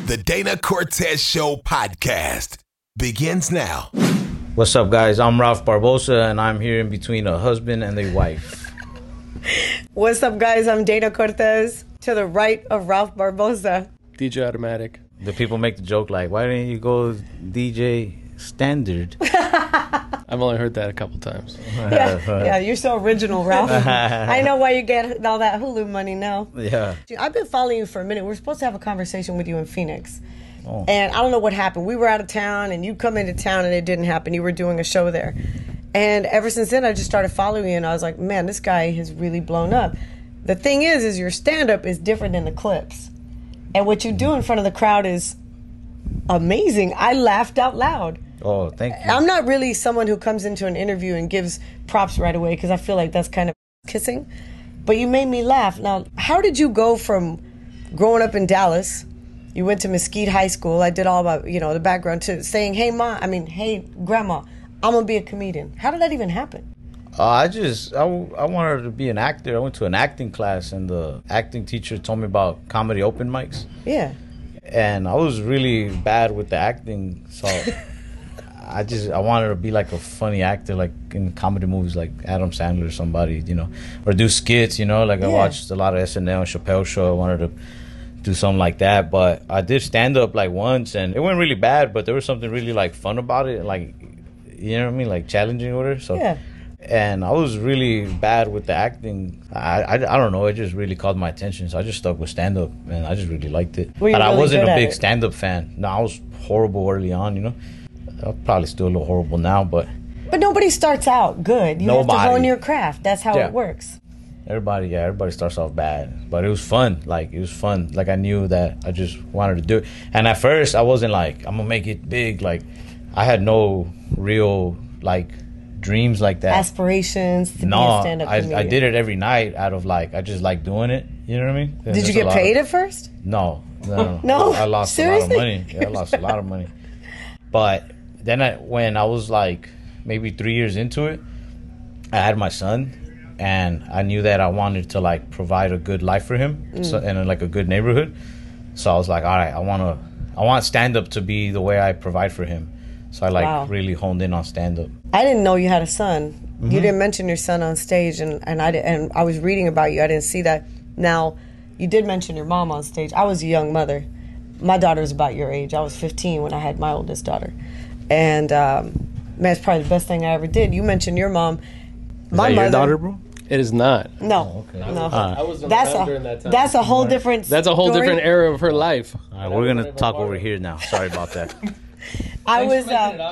The Dana Cortez Show podcast begins now. What's up, guys? I'm Ralph Barbosa, and I'm here in between a husband and a wife. What's up, guys? I'm Dana Cortez. To the right of Ralph Barbosa. DJ Automatic. The people make the joke like, why didn't you go DJ Standard? I've only heard that a couple times. Yeah, you're so original, Ralph. I know why you get all that Hulu money now. Yeah. I've been following you for a minute. We're supposed to have a conversation with you in Phoenix. Oh. And I don't know what happened. We were out of town, and you come into town, and it didn't happen. You were doing a show there. And ever since then, I just started following you, and I was like, man, this guy has really blown up. The thing is your stand-up is different than the clips. And what you do in front of the crowd is amazing. I laughed out loud. Oh, thank you. I'm not really someone who comes into an interview and gives props right away because I feel like that's kind of kissing. But you made me laugh. Now, how did you go from growing up in Dallas, you went to Mesquite High School, I did all about, the background, to saying, hey, Grandma, I'm going to be a comedian. How did that even happen? I wanted to be an actor. I went to an acting class, and the acting teacher told me about comedy open mics. Yeah. And I was really bad with the acting, so I wanted to be like a funny actor, like in comedy movies, like Adam Sandler or somebody, or do skits, like I watched a lot of SNL, Chappelle Show. I wanted to do something like that, but I did stand up like once, and it went really bad, but there was something really like fun about it, like, you know what I mean, like challenging with her. So. Yeah. And I was really bad with the acting. I don't know. It just really caught my attention. So I just stuck with stand-up, and I just really liked it. But I wasn't a big stand-up fan. No, I was horrible early on, I'm probably still a little horrible now, but... But nobody starts out good. You have to hone your craft. That's how it works. Everybody starts off bad. But it was fun. Like, I knew that I just wanted to do it. And at first, I wasn't like, I'm going to make it big. Like, I had no real, dreams like that. Aspirations to be a stand-up comedian. I did it every night out of I just like doing it. You know what I mean? Did you get paid at first? No. No? I lost Seriously? a lot of money. Yeah, I lost a lot of money. But then when I was maybe 3 years into it, I had my son, and I knew that I wanted to provide a good life for him, so, in a good neighborhood. So I was like, all right, I want stand-up to be the way I provide for him. So I really honed in on stand-up. I didn't know you had a son. Mm-hmm. You didn't mention your son on stage, and I was reading about you. I didn't see that. Now, you did mention your mom on stage. I was a young mother. My daughter was about your age. I was 15 when I had my oldest daughter. And, it's probably the best thing I ever did. You mentioned your mom. My mother, your daughter, bro? It is not. No. Oh, okay. No. I was around during that time. That's a whole different That's a whole different era of her life. All right, we're going to talk over here now. Sorry about that. I was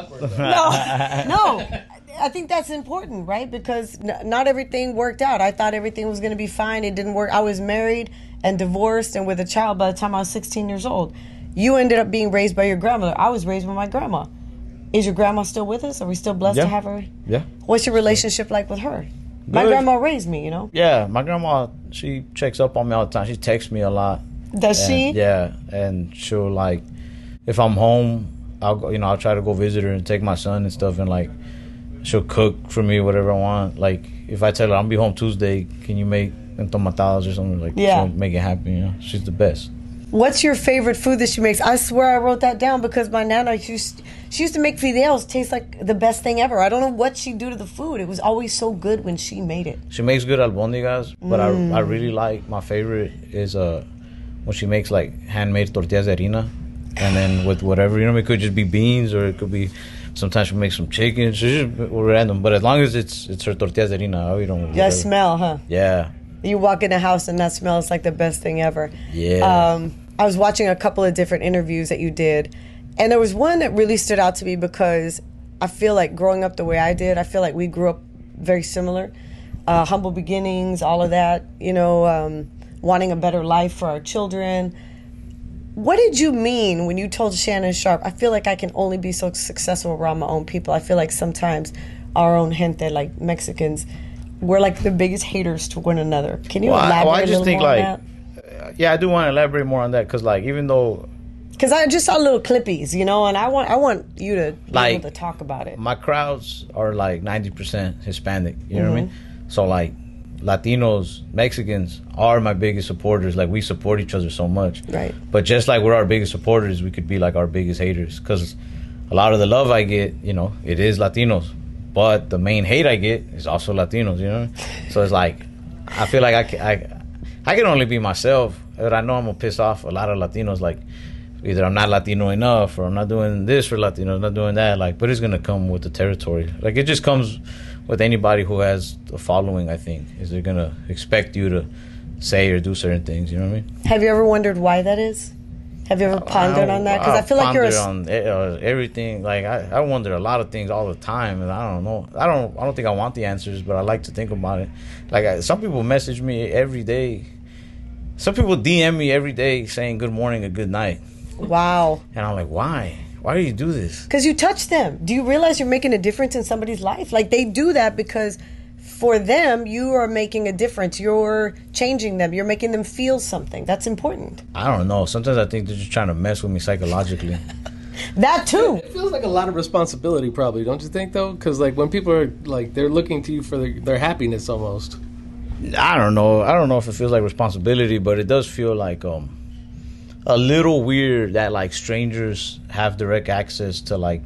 no. I think that's important, right? Because not everything worked out. I thought everything was going to be fine. It didn't work. I was married and divorced and with a child by the time I was 16 years old. You ended up being raised by your grandmother. I was raised by my grandma. Is your grandma still with us? Are we still blessed to have her? Yeah. What's your relationship like with her? Good. My grandma raised me, Yeah, my grandma, she checks up on me all the time. She texts me a lot. Does she? Yeah, and she'll if I'm home, I'll go, I'll try to go visit her and take my son and stuff, and she'll cook for me whatever I want. If I tell her I'll be home Tuesday, can you make entomatadas or something? She'll make it happen. She's the best. What's your favorite food that she makes? I swear I wrote that down because my nana, she used to make fideos taste like the best thing ever. I don't know what she'd do to the food. It was always so good when she made it. She makes good albóndigas, but I really my favorite is when she makes handmade tortillas de harina, and then with whatever, it could just be beans, or it could be, sometimes she makes some chicken. She's just random, but as long as it's her tortillas de harina, I'll eat them. That smell, huh? Yeah. You walk in the house and that smell is like the best thing ever. Yeah. I was watching a couple of different interviews that you did, and there was one that really stood out to me because I feel like growing up the way I did, I feel like we grew up very similar. Humble beginnings, all of that, wanting a better life for our children. What did you mean when you told Shannon Sharpe, I feel like I can only be so successful around my own people? I feel like sometimes our own gente, like Mexicans, we're the biggest haters to one another. Can you elaborate a little more on that? Yeah, I do want to elaborate more on that because, even though... Because I just saw little clippies, and I want you to be able to talk about it. My crowds are 90% Hispanic, you know what I mean? So Latinos, Mexicans are my biggest supporters. Like, we support each other so much. Right. But just like we're our biggest supporters, we could be like our biggest haters. Because a lot of the love I get, you know, it is Latinos. But the main hate I get is also Latinos, you know? So it's like, I feel like I can only be myself. But I know I'm going to piss off a lot of Latinos. Like, either I'm not Latino enough, or I'm not doing this for Latinos, not doing that. Like, but it's going to come with the territory. Like, it just comes with anybody who has a following, I think, is they're going to expect you to say or do certain things, you know what I mean? Have you ever wondered why that is? Have you ever pondered on that? Because I feel like you're on everything. Like, I wonder a lot of things all the time, and I don't know. I don't think I want the answers, but I like to think about it. Like, some people message me every day. Some people DM me every day saying good morning or good night. Wow. And I'm like, why? Why do you do this? Because you touch them. Do you realize you're making a difference in somebody's life? Like, they do that because for them, you are making a difference. You're changing them. You're making them feel something. That's important. I don't know. Sometimes I think they're just trying to mess with me psychologically. That too. It feels like a lot of responsibility, probably, don't you think, though? Because, like, when people are, like, they're looking to you for their happiness almost. I don't know. I don't know if it feels like responsibility, but it does feel like a little weird that, like, strangers have direct access to, like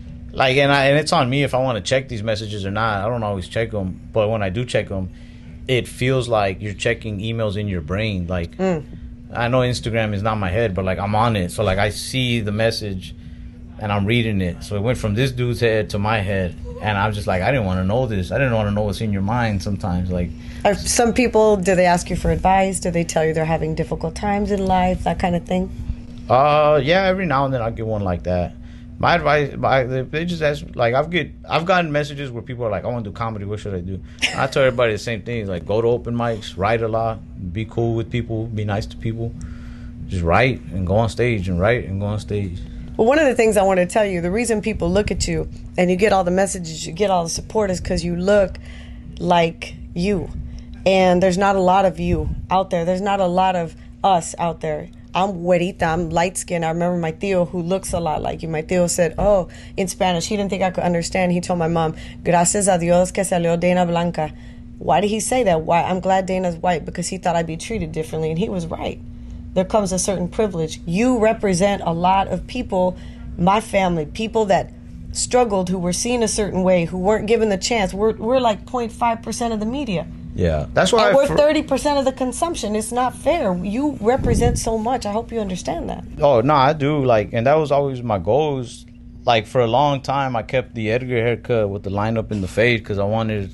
and it's on me if I want to check these messages or not. I don't always check them, but when I do check them, it feels like you're checking emails in your brain. Like, I know Instagram is not my head, but, like, I'm on it, so, like, I see the message and I'm reading it. So it went from this dude's head to my head, and I'm just like, I didn't want to know this. I didn't want to know what's in your mind sometimes. Like, Are some people, do they ask you for advice? Do they tell you they're having difficult times in life, that kind of thing? Yeah, every now and then I'll get one like that. My advice, they just ask, like, I've gotten messages where people are like, I want to do comedy, what should I do? And I tell everybody the same thing, like, go to open mics, write a lot, be cool with people, be nice to people. Just write and go on stage and write and go on stage. Well, one of the things I want to tell you, the reason people look at you and you get all the messages, you get all the support is because you look like you. And there's not a lot of you out there. There's not a lot of us out there. I'm güerita, I'm light-skinned. I remember my tío who looks a lot like you. My tío said, in Spanish, he didn't think I could understand. He told my mom, gracias a Dios que salió Dana Blanca. Why did he say that? Why? I'm glad Dana's white, because he thought I'd be treated differently, and he was right. There comes a certain privilege. You represent a lot of people, my family, people that struggled, who were seen a certain way, who weren't given the chance. We're like 0.5% of the media. Yeah, that's why. And we're 30% of the consumption. It's not fair. You represent so much. I hope you understand that. Oh no, I do. Like, and that was always my goals. Like, for a long time, I kept the Edgar haircut with the line up in the fade because I wanted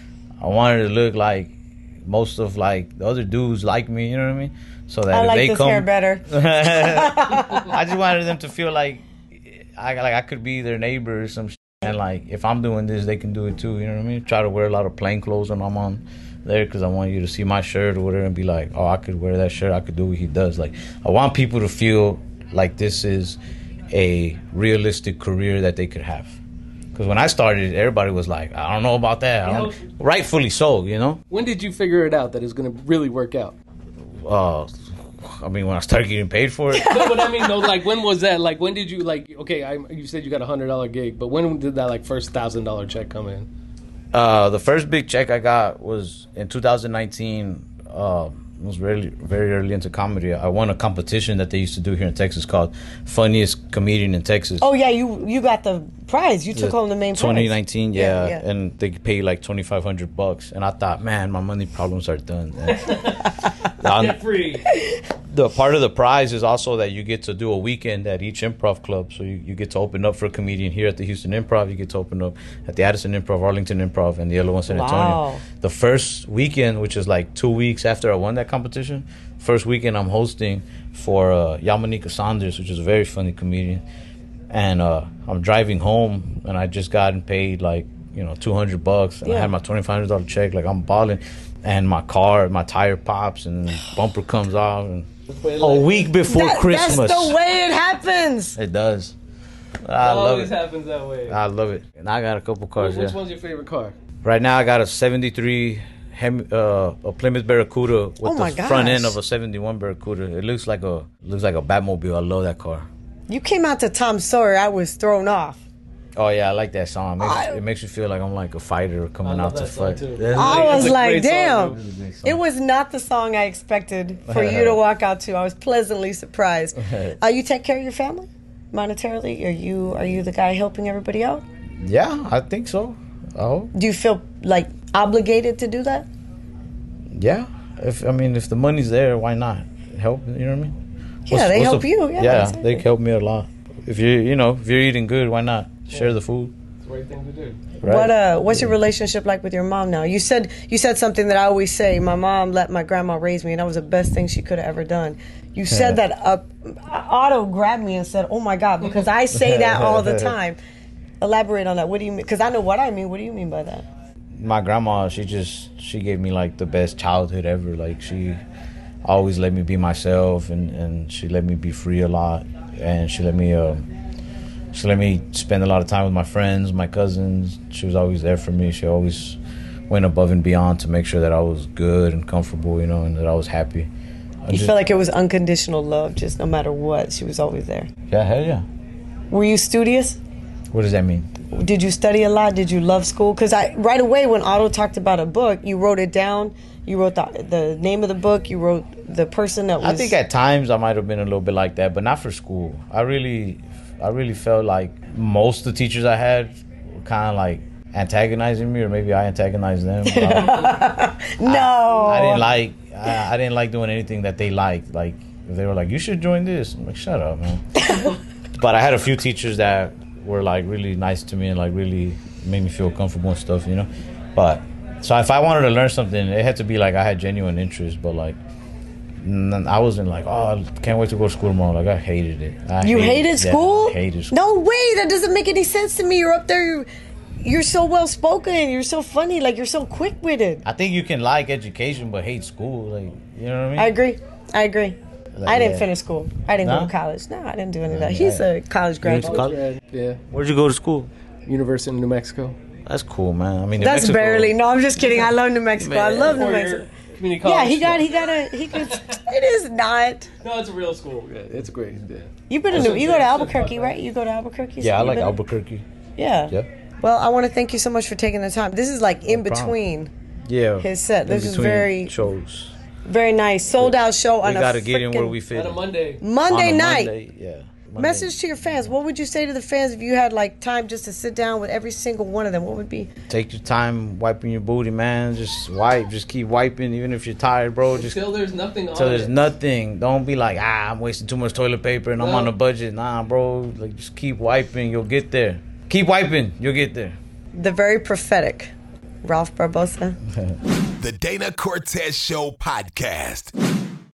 to look like most of, like, the other dudes like me. You know what I mean? So that I if like they this come, hair better. I just wanted them to feel like I could be their neighbor or some shit. And, like, if I'm doing this, they can do it too. You know what I mean? Try to wear a lot of plain clothes when I'm on there because I want you to see my shirt or whatever and be like, oh, I could wear that shirt. I could do what he does. Like, I want people to feel like this is a realistic career that they could have. Because when I started, everybody was like, I don't know about that. Rightfully so, you know? When did you figure it out that it's going to really work out? I mean, when I started getting paid for it. No, but I mean, no, like, when was that? Like, when did you, like, okay, you said you got a $100 gig, but when did that, like, first $1,000 check come in? The first big check I got was in 2019. I was very early into comedy. I won a competition that they used to do here in Texas called Funniest Comedian in Texas. Oh, yeah, you got the prize. You took home the main prize. 2019, yeah. And they paid like $2,500. And I thought, man, my money problems are done. Get free. The part of the prize is also that you get to do a weekend at each improv club. So you get to open up for a comedian here at the Houston Improv. You get to open up at the Addison Improv, Arlington Improv, and the other one, San Antonio. Wow. The first weekend, which is like 2 weeks after I won that competition, first weekend I'm hosting for Yamanika Saunders, which is a very funny comedian. And I'm driving home, and I just gotten paid like, $200, and I had my $2,500 check. Like, I'm balling, and my tire pops, and the bumper comes off, and a week before Christmas. That's the way it happens. It does. I love it. It always happens that way. I love it. And I got a couple cars. Which one's your favorite car? Right now, I got a '73 a Plymouth Barracuda with the front end of a '71 Barracuda. It looks like a Batmobile. I love that car. You came out to Tom Sawyer. I was thrown off. Oh yeah, I like that song. It makes you feel like I'm like a fighter coming I love out to that song, fight. too. I was It's a like, great song, damn. dude. It's a great song. It was not the song I expected for you to walk out to. I was pleasantly surprised. You take care of your family monetarily? Are you the guy helping everybody out? Yeah, I think so. Oh Do you feel like obligated to do that? yeah. If the money's there, why not help? You know what I mean? Yeah, they help you. Yeah, Yeah, exactly. they help me a lot. If you're eating good, why not share the food? It's the right thing to do. Right? What's your relationship like with your mom now? You said something that I always say. My mom let my grandma raise me, and that was the best thing she could have ever done. You said that. Otto grabbed me and said, "Oh my God," because I say that all the time. Elaborate on that. What do you mean? Because I know what I mean. What do you mean by that? My grandma, she gave me like the best childhood ever. Like she always let me be myself, and she let me be free a lot, and she let me spend a lot of time with my friends, my cousins. She was always there for me. She always went above and beyond to make sure that I was good and comfortable, and that I was happy. You felt like it was unconditional love, just no matter what, she was always there. Yeah, hell yeah. Were you studious? What does that mean? Did you study a lot? Did you love school? Because right away when Otto talked about a book, you wrote it down. You wrote the name of the book. You wrote the person that was... I think at times I might have been a little bit like that, but not for school. I really felt like most of the teachers I had were kind of like antagonizing me, or maybe I antagonized them. No. I didn't like doing anything that they liked. Like if they were like, "You should join this," I'm like, "Shut up, man." But I had a few teachers that were like really nice to me and like really made me feel comfortable and stuff, But so if I wanted to learn something, it had to be like I had genuine interest. But like I wasn't like, "Oh, I can't wait to go to school tomorrow." Like I hated it. You hated school? I hated school. No way. That doesn't make any sense to me. You're up there. You're so well spoken. You're so funny. Like you're so quick witted. I think you can like education but hate school. Like you know what I mean? I agree. Like, I didn't yeah. finish school. I didn't go No? to college. No, I didn't do any of that. Yeah. He's a college graduate. college? Yeah. Where'd you go to school? University of New Mexico. That's cool, man. I mean, New That's Mexico, barely. No, I'm just kidding. I love New Mexico. I love New 4-year Mexico. community Yeah, college. he could. It is not. No, it's a real school. Yeah, it's great. Yeah. You've been to you go to Albuquerque, right? You go to Albuquerque. Yeah, I You like been- Albuquerque. Yeah. Yep. Well, I want to thank you so much for taking the time. This is like in problem. between Yeah. his set. This In is between very, shows. very nice. Sold out show on We a gotta get in where frickin' we fit. On a Monday. Monday On a night. Monday, yeah. Monday. Message to your fans. What would you say to the fans if you had like time just to sit down with every single one of them? What would be? Take your time wiping your booty, man. Just wipe. Just keep wiping, even if you're tired, bro. Just Till there's nothing on till there's it. nothing. Don't be like, I'm wasting too much toilet paper and I'm No. on a budget. Nah, bro. Like, just keep wiping. You'll get there. Keep wiping. You'll get there. The very prophetic Ralph Barbosa. The Dana Cortez Show podcast.